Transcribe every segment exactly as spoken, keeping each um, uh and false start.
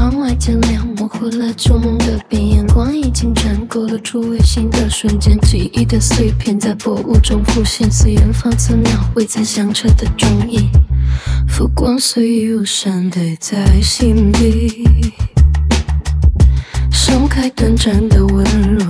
窗外渐亮，模糊了旧梦的边沿，光已经沾够了初微醺的瞬间，记忆的碎片在薄雾中浮现，似远方侧描未曾响彻的钟意，浮光随忧伤堆在心底，松开短暂的温柔，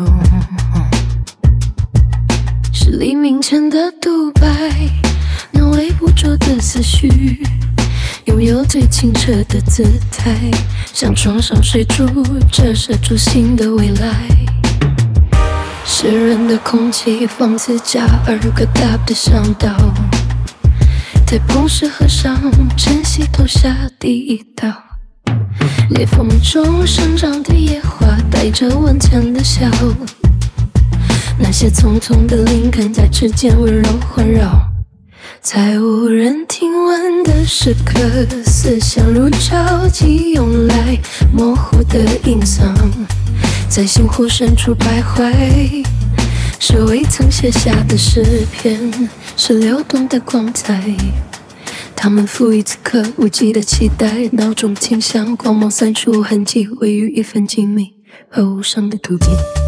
是黎明前的独白，难为捕捉的思绪，拥有最清澈的姿态，向床上睡出折射出新的未来。湿润的空气仿似加尔各答的向导，在碰石河上晨曦投下第一刀。裂缝中生长的野花带着温存的笑，那些匆匆的灵感在指尖温柔环绕，在无人听闻的时刻，思想如潮起涌来，模糊的隐藏在心湖深处徘徊，是未曾写下的诗篇，是流动的光彩，它们赋予此刻无际的期待，脑中倾向光芒散出痕迹，位于一份静谧和无声的途径。